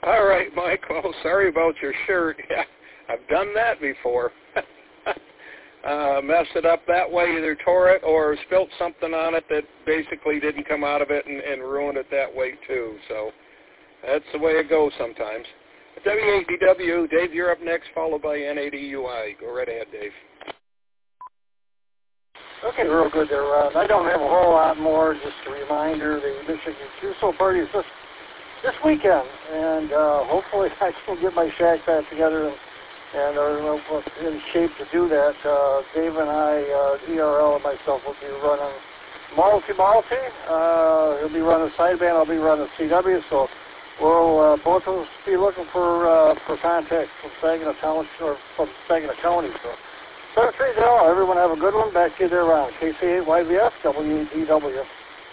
All right, Mike. Well, sorry about your shirt. Yeah, I've done that before. Messed it up that way, either tore it or spilt something on it that basically didn't come out of it and ruined it that way too. So that's the way it goes sometimes. W8DW, Dave, you're up next, followed by N80UI. Go right ahead, Dave. Okay, real good there, Ron. I don't have a whole lot more. Just a reminder, the Michigan QSO party is this weekend, and hopefully I can get my shack back together and are in shape to do that. Dave and I, ERL and myself, will be running Malty. He'll be running sideband, I'll be running CW, so we'll both of us be looking for contact from Saginaw Township or from Saginaw County. So 730, everyone have a good one. Back to you there, Ron. KC8YVS, W8DW.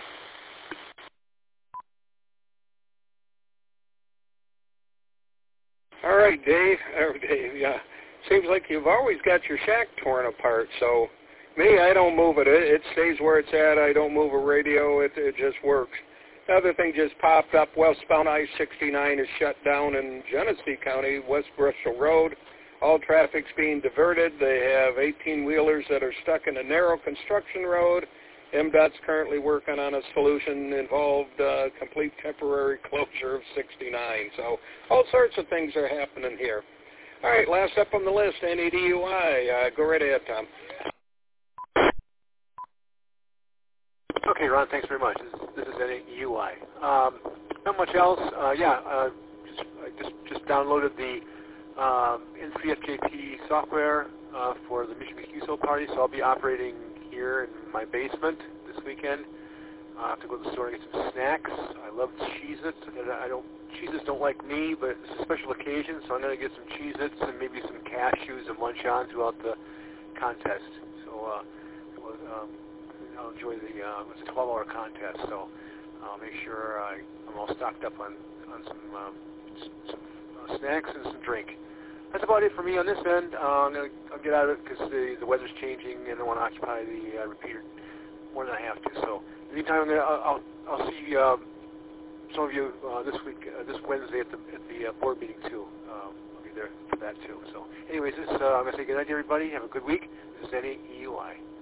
All right, Dave. Yeah. Seems like you've always got your shack torn apart. So me, I don't move it. It stays where it's at. I don't move a radio. It just works. The other thing just popped up. Westbound I-69 is shut down in Genesee County, West Bristol Road. All traffic's being diverted. They have 18-wheelers that are stuck in a narrow construction road. MDOT's currently working on a solution involved complete temporary closure of 69. So all sorts of things are happening here. All right, last up on the list, NEDUI. Go right ahead, Tom. Okay, Ron, thanks very much. This is NEDUI. Not much else. I just downloaded the N3FJP software for the Michigan QSO party, so I'll be operating here in my basement this weekend. I have to go to the store and get some snacks. I love Cheez-Its. Cheez-Its don't like me, but it's a special occasion, so I'm going to get some Cheez-Its and maybe some cashews and munch on throughout the contest. So I'll enjoy it's a 12-hour contest, so I'll make sure I'm all stocked up on some snacks and some drink. That's about it for me on this end. I'll get out of it because the weather's changing and I don't want to occupy the repeater more than I have to. So anytime I'll see some of you this Wednesday at the board meeting too. I'll be there for that too. So anyways, I'm going to say good night to everybody. Have a good week. This is NEUI.